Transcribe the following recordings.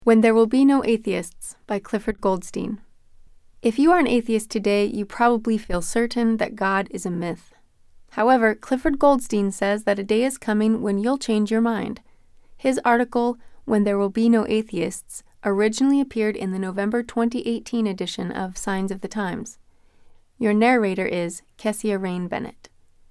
When There Will Be No Atheists by Clifford Goldstein. If you are an atheist today, you probably feel certain that God is a myth. However, Clifford Goldstein says that a day is coming when you'll change your mind. His article, When There Will Be No Atheists, originally appeared in the November 2018 edition of Signs of the Times. Your narrator is Kessia Rain Bennett.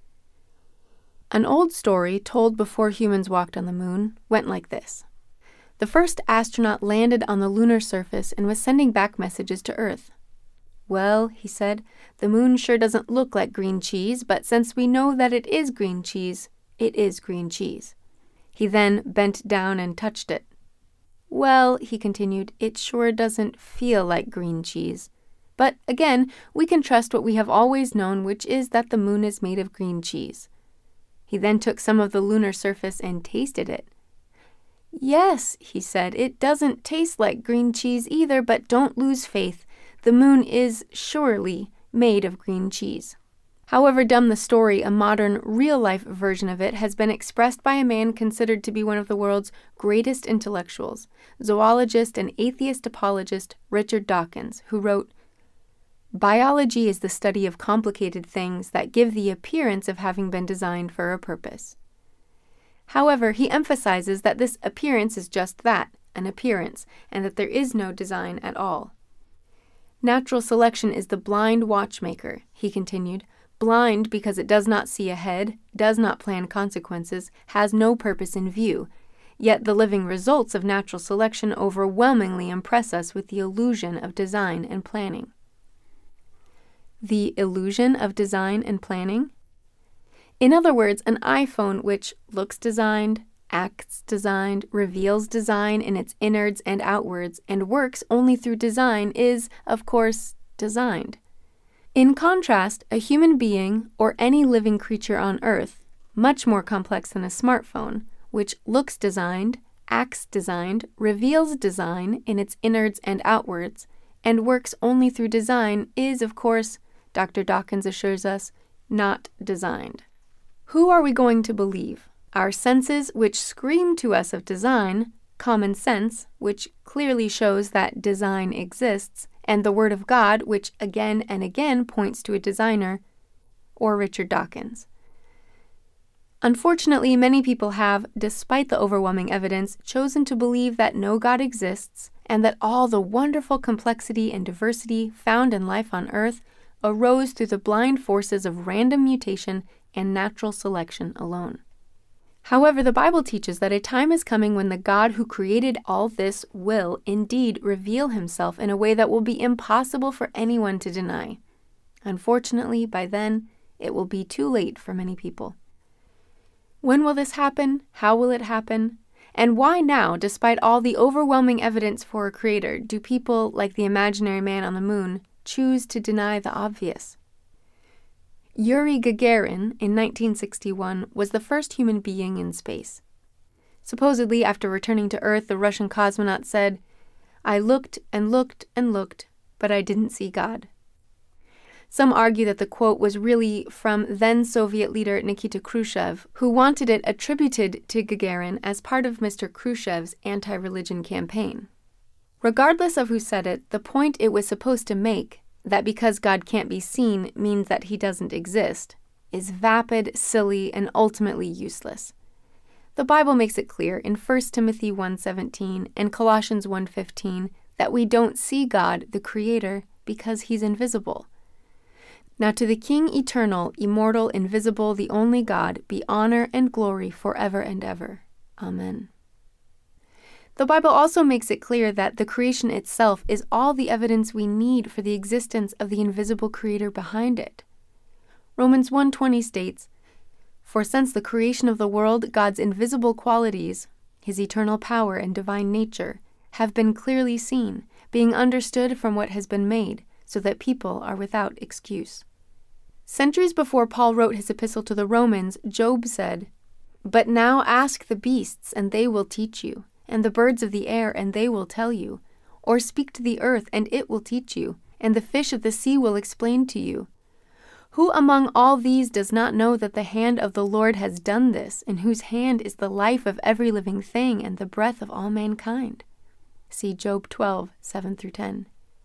An old story told before humans walked on the moon went like this. The first astronaut landed on the lunar surface and was sending back messages to Earth. Well, he said, the moon sure doesn't look like green cheese, but since we know that it is green cheese, it is green cheese. He then bent down and touched it. Well, he continued, it sure doesn't feel like green cheese. But again, we can trust what we have always known, which is that the moon is made of green cheese. He then took some of the lunar surface and tasted it. Yes, he said, it doesn't taste like green cheese either, but don't lose faith. The moon is surely made of green cheese. However dumb the story, a modern, real-life version of it has been expressed by a man considered to be one of the world's greatest intellectuals, zoologist and atheist apologist Richard Dawkins, who wrote, "Biology is the study of complicated things that give the appearance of having been designed for a purpose." However, he emphasizes that this appearance is just that, an appearance, and that there is no design at all. Natural selection is the blind watchmaker, he continued, blind because it does not see ahead, does not plan consequences, has no purpose in view, yet the living results of natural selection overwhelmingly impress us with the illusion of design and planning. The illusion of design and planning? In other words, an iPhone which looks designed, acts designed, reveals design in its innards and outwards, and works only through design is, of course, designed. In contrast, a human being, or any living creature on Earth, much more complex than a smartphone, which looks designed, acts designed, reveals design in its innards and outwards, and works only through design is, of course, Dr. Dawkins assures us, not designed. Who are we going to believe? Our senses, which scream to us of design, common sense, which clearly shows that design exists, and the Word of God, which again and again points to a designer, or Richard Dawkins? Unfortunately, many people have, despite the overwhelming evidence, chosen to believe that no God exists, and that all the wonderful complexity and diversity found in life on Earth arose through the blind forces of random mutation and natural selection alone. However, the Bible teaches that a time is coming when the God who created all this will indeed reveal himself in a way that will be impossible for anyone to deny. Unfortunately, by then, it will be too late for many people. When will this happen? How will it happen? And why now, despite all the overwhelming evidence for a creator, do people, like the imaginary man on the moon, choose to deny the obvious? Yuri Gagarin, in 1961, was the first human being in space. Supposedly, after returning to Earth, the Russian cosmonaut said, "I looked and looked and looked, but I didn't see God." Some argue that the quote was really from then-Soviet leader Nikita Khrushchev, who wanted it attributed to Gagarin as part of Mr. Khrushchev's anti-religion campaign. Regardless of who said it, the point it was supposed to make, that because God can't be seen means that he doesn't exist, is vapid, silly, and ultimately useless. The Bible makes it clear in 1 Timothy 1:17 and Colossians 1:15 that we don't see God, the Creator, because he's invisible. Now to the King eternal, immortal, invisible, the only God, be honor and glory forever and ever. Amen. The Bible also makes it clear that the creation itself is all the evidence we need for the existence of the invisible Creator behind it. Romans 1:20 states, "For since the creation of the world, God's invisible qualities, his eternal power and divine nature, have been clearly seen, being understood from what has been made, so that people are without excuse." Centuries before Paul wrote his epistle to the Romans, Job said, "But now ask the beasts, and they will teach you, and the birds of the air, and they will tell you. Or speak to the earth, and it will teach you, and the fish of the sea will explain to you. Who among all these does not know that the hand of the Lord has done this, in whose hand is the life of every living thing and the breath of all mankind? See Job 12, 7-10.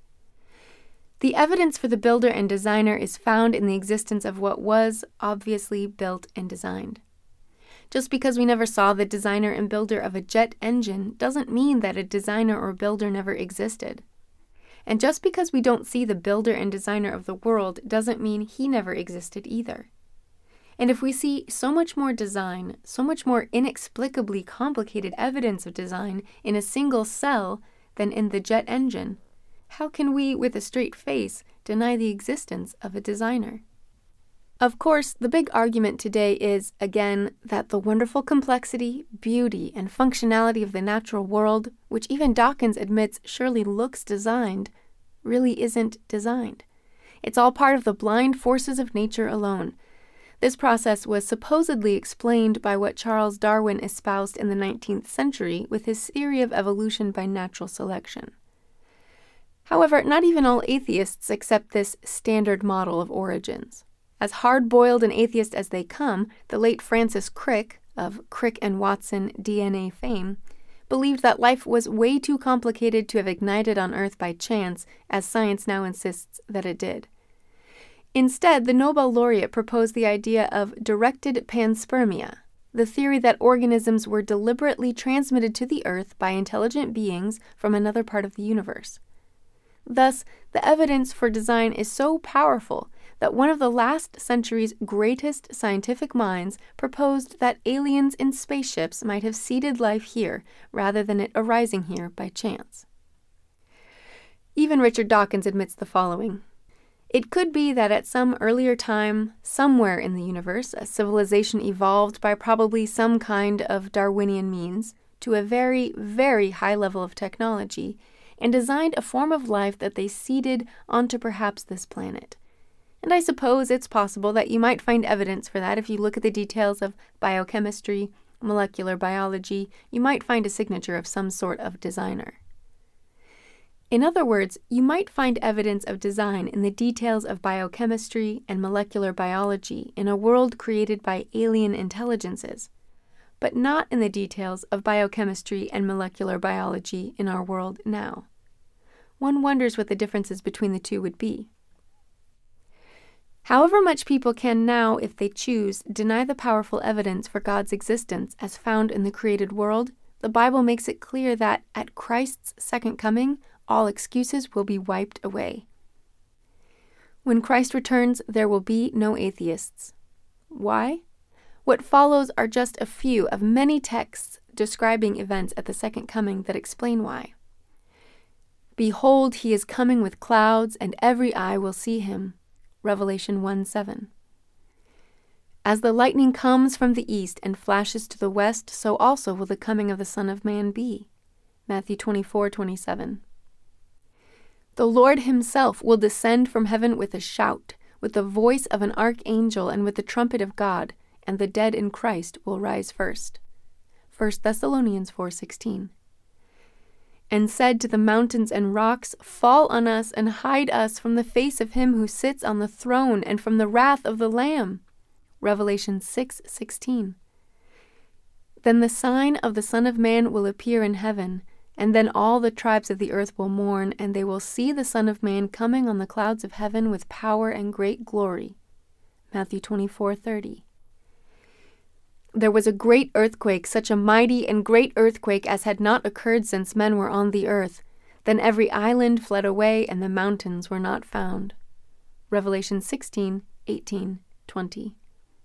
The evidence for the builder and designer is found in the existence of what was obviously built and designed. Just because we never saw the designer and builder of a jet engine doesn't mean that a designer or builder never existed. And just because we don't see the builder and designer of the world doesn't mean he never existed either. And if we see so much more design, so much more inexplicably complicated evidence of design in a single cell than in the jet engine, how can we, with a straight face, deny the existence of a designer? Of course, the big argument today is, again, that the wonderful complexity, beauty, and functionality of the natural world, which even Dawkins admits surely looks designed, really isn't designed. It's all part of the blind forces of nature alone. This process was supposedly explained by what Charles Darwin espoused in the 19th century with his theory of evolution by natural selection. However, not even all atheists accept this standard model of origins. As hard-boiled an atheist as they come, the late Francis Crick, of Crick and Watson DNA fame, believed that life was way too complicated to have ignited on Earth by chance, as science now insists that it did. Instead, the Nobel laureate proposed the idea of directed panspermia, the theory that organisms were deliberately transmitted to the Earth by intelligent beings from another part of the universe. Thus, the evidence for design is so powerful that one of the last century's greatest scientific minds proposed that aliens in spaceships might have seeded life here rather than it arising here by chance. Even Richard Dawkins admits the following. It could be that at some earlier time, somewhere in the universe, a civilization evolved by probably some kind of Darwinian means to a very, very high level of technology and designed a form of life that they seeded onto perhaps this planet. And I suppose it's possible that you might find evidence for that if you look at the details of biochemistry, molecular biology. You might find a signature of some sort of designer. In other words, you might find evidence of design in the details of biochemistry and molecular biology in a world created by alien intelligences, but not in the details of biochemistry and molecular biology in our world now. One wonders what the differences between the two would be. However much people can now, if they choose, deny the powerful evidence for God's existence as found in the created world, the Bible makes it clear that, at Christ's second coming, all excuses will be wiped away. When Christ returns, there will be no atheists. Why? What follows are just a few of many texts describing events at the second coming that explain why. Behold, he is coming with clouds, and every eye will see him. Revelation 1:7. As the lightning comes from the east and flashes to the west, so also will the coming of the Son of Man be. Matthew 24:27. The Lord himself will descend from heaven with a shout, with the voice of an archangel, and with the trumpet of God, and the dead in Christ will rise first. 1 Thessalonians 4:16. And said to the mountains and rocks, fall on us and hide us from the face of him who sits on the throne and from the wrath of the Lamb. Revelation 6:16. Then the sign of the Son of Man will appear in heaven, and then all the tribes of the earth will mourn, and they will see the Son of Man coming on the clouds of heaven with power and great glory. Matthew 24:30. There was a great earthquake, such a mighty and great earthquake as had not occurred since men were on the earth. Then every island fled away, and the mountains were not found. Revelation 16:18, 20.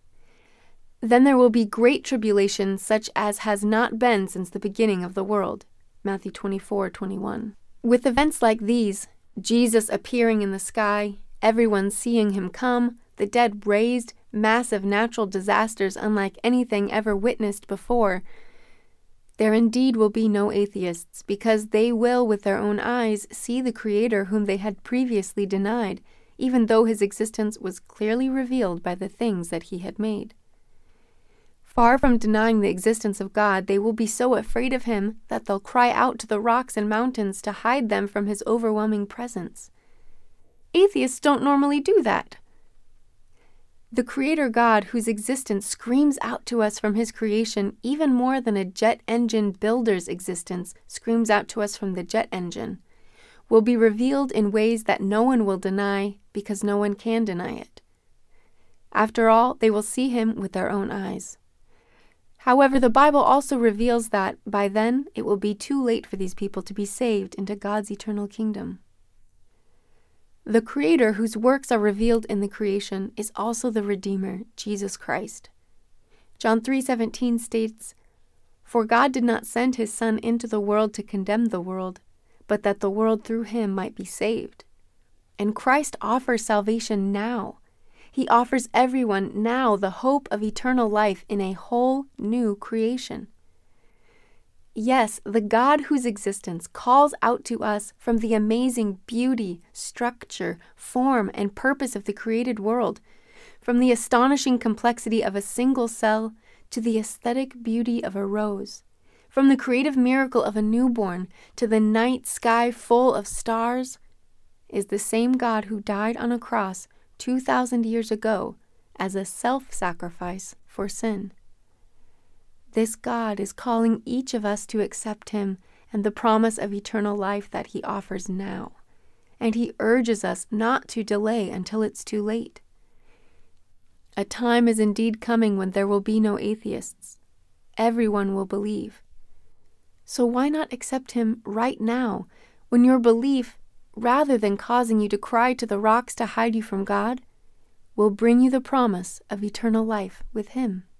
Then there will be great tribulation, such as has not been since the beginning of the world. Matthew 24:21. With events like these, Jesus appearing in the sky, everyone seeing him come, the dead raised, massive natural disasters unlike anything ever witnessed before, there indeed will be no atheists, because they will with their own eyes see the Creator whom they had previously denied, even though his existence was clearly revealed by the things that he had made. Far from denying the existence of God, they will be so afraid of him that they'll cry out to the rocks and mountains to hide them from his overwhelming presence. Atheists don't normally do that. The Creator God, whose existence screams out to us from His creation even more than a jet engine builder's existence screams out to us from the jet engine, will be revealed in ways that no one will deny because no one can deny it. After all, they will see Him with their own eyes. However, the Bible also reveals that by then it will be too late for these people to be saved into God's eternal kingdom. The Creator, whose works are revealed in the creation, is also the Redeemer, Jesus Christ. John 3:17 states, "For God did not send His Son into the world to condemn the world, but that the world through Him might be saved." And Christ offers salvation now. He offers everyone now the hope of eternal life in a whole new creation. Yes, the God whose existence calls out to us from the amazing beauty, structure, form, and purpose of the created world, from the astonishing complexity of a single cell to the aesthetic beauty of a rose, from the creative miracle of a newborn to the night sky full of stars, is the same God who died on a cross 2,000 years ago as a self-sacrifice for sin. This God is calling each of us to accept Him and the promise of eternal life that He offers now, and He urges us not to delay until it's too late. A time is indeed coming when there will be no atheists. Everyone will believe. So why not accept Him right now, when your belief, rather than causing you to cry to the rocks to hide you from God, will bring you the promise of eternal life with Him?